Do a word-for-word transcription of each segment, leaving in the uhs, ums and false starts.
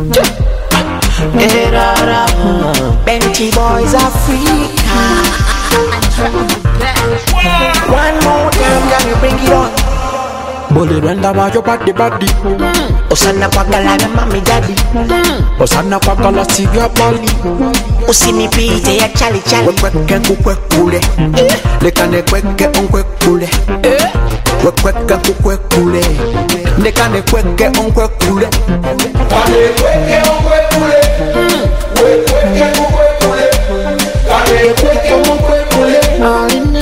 Erara, Benty Boys Africa. One more time, can you bring it on? Bully renda wa yo body body. Osana kwa gala na mami daddy. Osana kwa gala sivya bali. Usinipite ya chali chali. Wekweke kukwekule. Lekane kweke onkwekule. Wekweke kukwekule. Lekane kweke onkwekule. Kane kweke onkwekule. Wekweke kukwekule. Kane kweke onkwekule. All in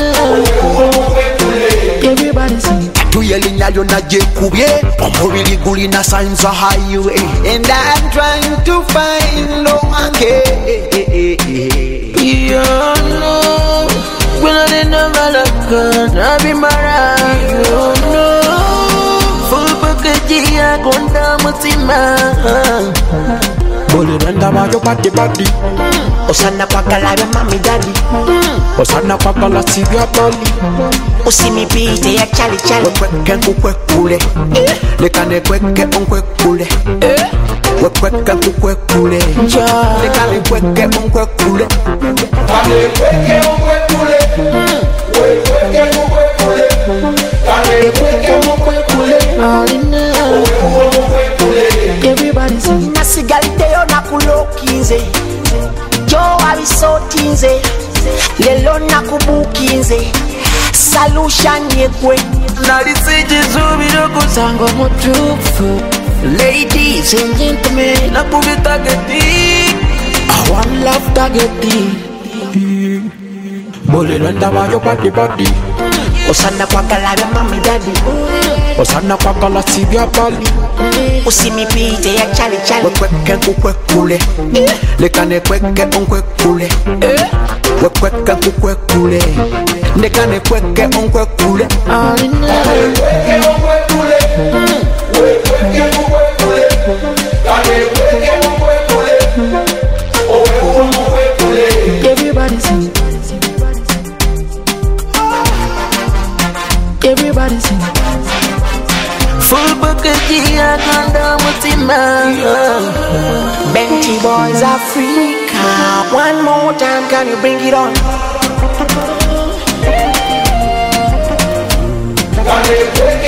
all, everybody sing. Tuyeli nyayo na jekubye. Omobili guli na signs of highway. And I'm trying to find no one care. You know, when I didn't know I be mad. You know, full package ya konda mutima. Bully renda wa yo body body. Osana kwa gala na mami daddy. Osana kwa gala sivya bali. Usinipite ya chali chali. Wekweke kukwekule. Lekane kweke onkwekule. Wekweke kukwekule. Lekane kweke onkwekule. Kane kweke onkwekule. Wekweke kukwekule. Kane kweke onkwekule. All in all, everybody sing. Nasigalite yo nakulokinze. Yo abisotinze. Lelo nakubukinze. Solution yekwe. Nalisije zubiro kusango mutufu. Ladies and gentlemen, nakubi targeti. I want love targeti. Bully renda wa yo body body. Osana kwa gala na mami daddy. Osana kwa gala sivya bali. Usinipite ya chali chali. Wekweke kukwekule. Lekane kweke onkwekule. Wekweke kukwekule. Lekane kweke onkwekule. All in all, Wekweke onkwekule. Wekweke kukwekule. Kane kweke onkwekule. Onkwekule. everybody sing. Everybody sing. Full package ya konda mutima. Benty Boys Africa. One more time, can you bring it on? Kane kweke